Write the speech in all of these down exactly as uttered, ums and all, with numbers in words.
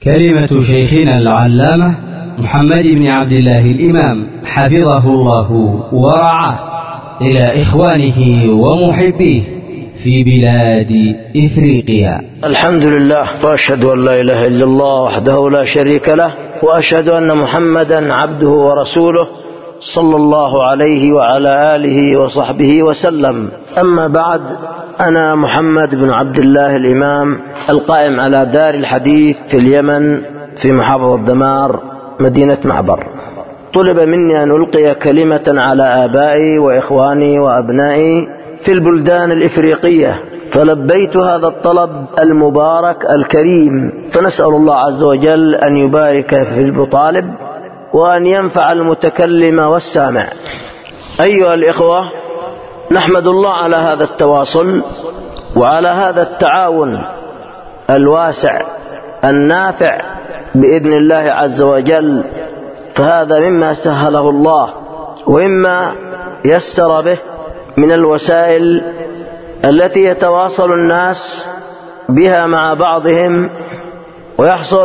كلمة شيخنا العلامة محمد بن عبد الله الإمام حفظه الله ورعاه إلى إخوانه ومحبيه في بلاد إفريقيا. الحمد لله، وأشهد أن لا إله إلا الله وحده لا شريك له، وأشهد أن محمدا عبده ورسوله صلى الله عليه وعلى آله وصحبه وسلم. أما بعد، أنا محمد بن عبد الله الإمام القائم على دار الحديث في اليمن في محافظة دمار مدينة معبر. طلب مني أن ألقي كلمة على آبائي وإخواني وأبنائي في البلدان الإفريقية، فلبيت هذا الطلب المبارك الكريم، فنسأل الله عز وجل أن يبارك في المطالب وأن ينفع المتكلم والسامع. أيها الإخوة، نحمد الله على هذا التواصل وعلى هذا التعاون الواسع النافع بإذن الله عز وجل، فهذا مما سهله الله ومما يسر به من الوسائل التي يتواصل الناس بها مع بعضهم، ويحصل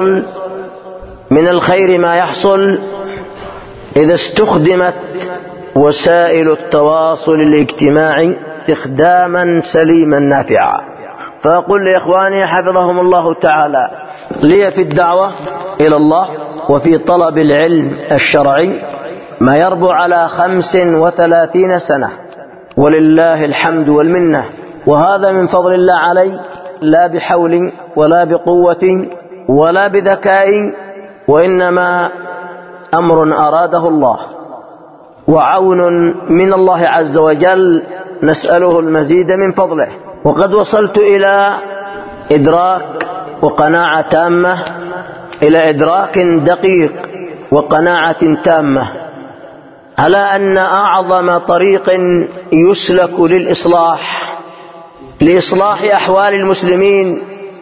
من الخير ما يحصل إذا استخدمت وسائل التواصل الاجتماعي استخداما سليما نافعا. فأقول لإخواني حفظهم الله تعالى، لي في الدعوة إلى الله وفي طلب العلم الشرعي ما يربو على خمس وثلاثين سنة، ولله الحمد والمنة، وهذا من فضل الله علي، لا بحول ولا بقوة ولا بذكاء، وإنما أمر أراده الله وعون من الله عز وجل، نسأله المزيد من فضله. وقد وصلت إلى إدراك وقناعة تامة، إلى إدراك دقيق وقناعة تامة على أن أعظم طريق يسلك للإصلاح لإصلاح أحوال المسلمين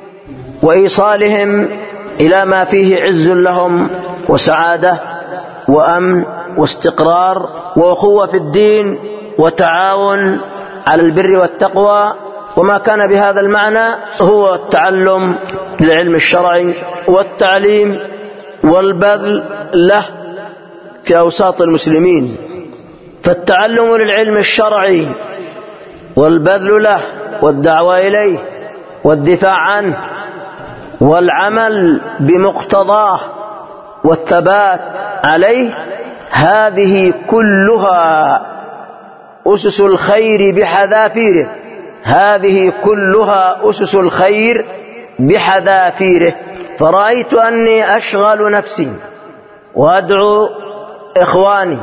وإيصالهم إلى ما فيه عز لهم وسعادة وأمن واستقرار وأخوة في الدين وتعاون على البر والتقوى وما كان بهذا المعنى، هو التعلم للعلم الشرعي والتعليم والبذل له في أوساط المسلمين. فالتعلم للعلم الشرعي والبذل له والدعوة إليه والدفاع عنه والعمل بمقتضاه والثبات عليه، هذه كلها أسس الخير بحذافيره، هذه كلها أسس الخير بحذافيره. فرأيت أني أشغل نفسي وأدعو إخواني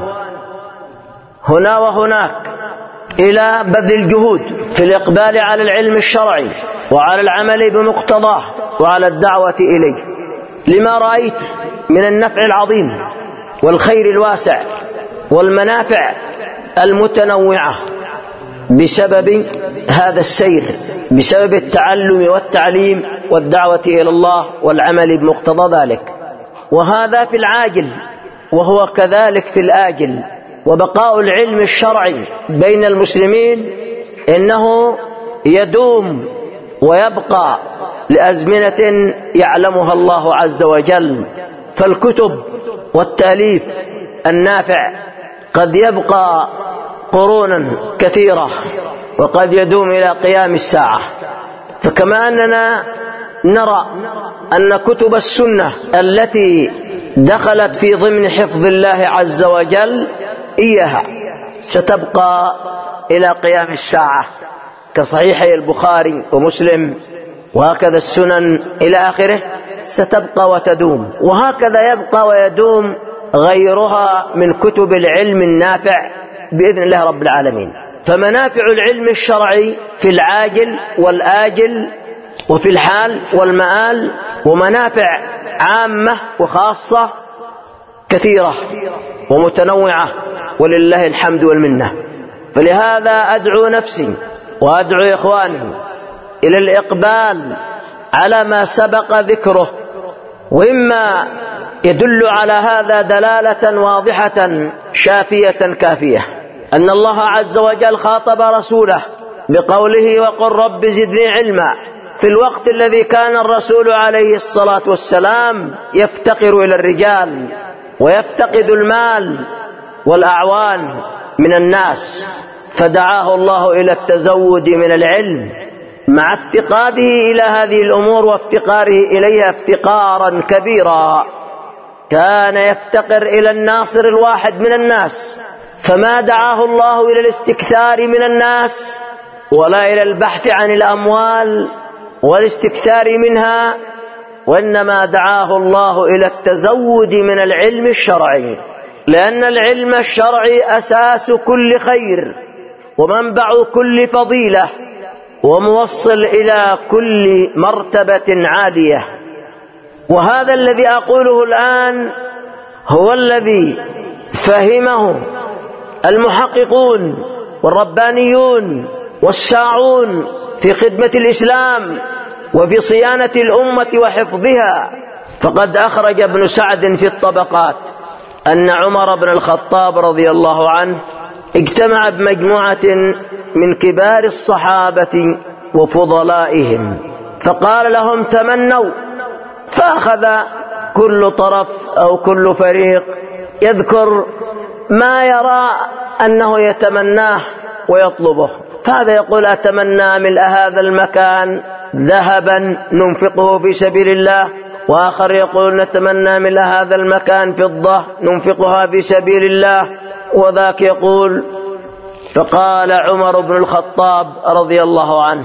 هنا وهناك إلى بذل الجهود في الإقبال على العلم الشرعي وعلى العمل بمقتضاه وعلى الدعوة إليه، لما رأيت من النفع العظيم والخير الواسع والمنافع المتنوعة بسبب هذا السير، بسبب التعلم والتعليم والدعوة إلى الله والعمل بمقتضى ذلك. وهذا في العاجل، وهو كذلك في الآجل. وبقاء العلم الشرعي بين المسلمين إنه يدوم ويبقى لأزمنة يعلمها الله عز وجل. فالكتب والتأليف النافع قد يبقى قرونا كثيرة وقد يدوم إلى قيام الساعة. فكما أننا نرى أن كتب السنة التي دخلت في ضمن حفظ الله عز وجل إياها ستبقى إلى قيام الساعة، كصحيحي البخاري ومسلم، وهكذا السنن إلى آخره ستبقى وتدوم، وهكذا يبقى ويدوم غيرها من كتب العلم النافع بإذن الله رب العالمين. فمنافع العلم الشرعي في العاجل والآجل وفي الحال والمآل، ومنافع عامة وخاصة كثيرة ومتنوعة، ولله الحمد والمنة. فلهذا أدعو نفسي وأدعو إخواني إلى الإقبال على ما سبق ذكره، وإما يدل على هذا دلالة واضحة شافية كافية أن الله عز وجل خاطب رسوله بقوله: وقل رب زدني علما، في الوقت الذي كان الرسول عليه الصلاة والسلام يفتقر إلى الرجال ويفتقد المال والأعوان من الناس، فدعاه الله إلى التزود من العلم مع افتقاده إلى هذه الأمور وافتقاره إليها افتقارا كبيرا. كان يفتقر إلى الناصر الواحد من الناس، فما دعاه الله إلى الاستكثار من الناس ولا إلى البحث عن الأموال والاستكثار منها، وإنما دعاه الله إلى التزود من العلم الشرعي، لأن العلم الشرعي أساس كل خير ومنبع كل فضيلة وموصل إلى كل مرتبة عالية. وهذا الذي أقوله الآن هو الذي فهمه المحققون والربانيون والساعون في خدمة الإسلام وفي صيانة الأمة وحفظها. فقد أخرج ابن سعد في الطبقات أن عمر بن الخطاب رضي الله عنه اجتمع بمجموعة من كبار الصحابة وفضلائهم فقال لهم تمنوا، فأخذ كل طرف أو كل فريق يذكر ما يرى أنه يتمناه ويطلبه. فهذا يقول أتمنى ملء هذا المكان ذهبا ننفقه في سبيل الله، وآخر يقول نتمنى ملء هذا المكان فضة ننفقها في سبيل الله، وذاك يقول. فقال عمر بن الخطاب رضي الله عنه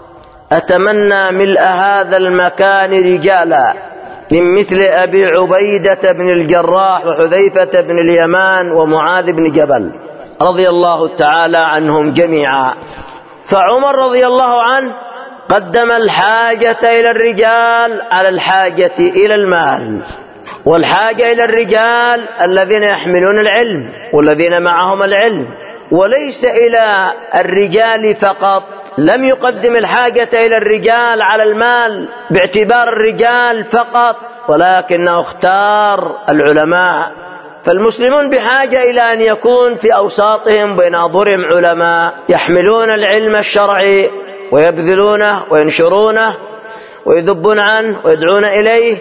أتمنى ملء هذا المكان رجالا من مثل أبي عبيدة بن الجراح وحذيفة بن اليمان ومعاذ بن جبل رضي الله تعالى عنهم جميعا. فعمر رضي الله عنه قدم الحاجة إلى الرجال على الحاجة إلى المال، والحاجة إلى الرجال الذين يحملون العلم والذين معهم العلم، وليس إلى الرجال فقط. لم يقدم الحاجة إلى الرجال على المال باعتبار الرجال فقط، ولكنه اختار العلماء. فالمسلمون بحاجة إلى أن يكون في أوساطهم بين أظهرهم علماء يحملون العلم الشرعي ويبذلونه وينشرونه ويذبون عنه ويدعون إليه.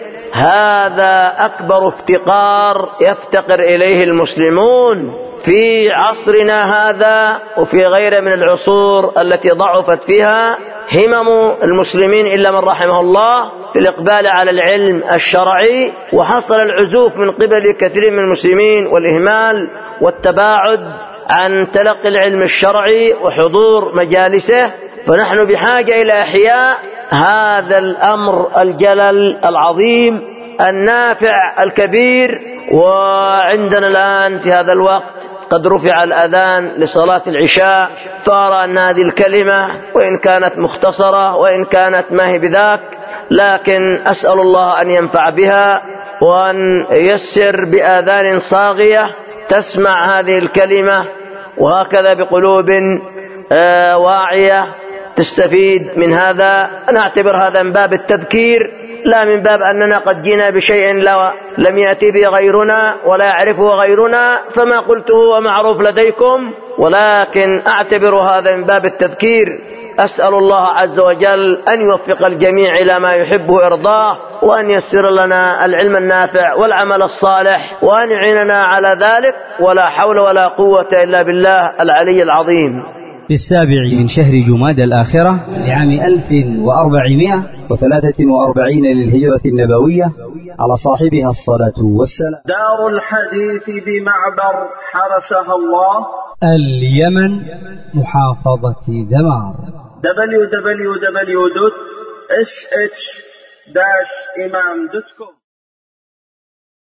هذا أكبر افتقار يفتقر إليه المسلمون في عصرنا هذا وفي غيره من العصور التي ضعفت فيها همم المسلمين إلا من رحمه الله في الإقبال على العلم الشرعي، وحصل العزوف من قبل كثير من المسلمين والإهمال والتباعد عن تلقي العلم الشرعي وحضور مجالسه. فنحن بحاجة إلى إحياء هذا الأمر الجلل العظيم النافع الكبير. وعندنا الآن في هذا الوقت قد رفع الأذان لصلاة العشاء، فأرى أن هذه الكلمة وإن كانت مختصرة وإن كانت ما هي بذاك، لكن أسأل الله أن ينفع بها وأن ييسر بآذان صاغية تسمع هذه الكلمة، وهكذا بقلوب واعية تستفيد من هذا. نعتبر هذا من باب التذكير لا من باب أننا قد جينا بشيء لم يأتي به غيرنا ولا يعرفه غيرنا فما قلته ومعروف لديكم، ولكن أعتبر هذا من باب التذكير. أسأل الله عز وجل أن يوفق الجميع إلى ما يحب ويرضاه، وأن يسر لنا العلم النافع والعمل الصالح، وأن يعيننا على ذلك، ولا حول ولا قوة إلا بالله العلي العظيم. في السابع من شهر جماد الآخرة لعام ألف وأربعمائة وثلاثة وأربعين للهجرة النبوية على صاحبها الصلاة والسلام. دار الحديث بمعبر حرسها الله، اليمن، محافظة دمار. دبليو دبليو دبليو دوت إس إتش داش إمام دوت كوم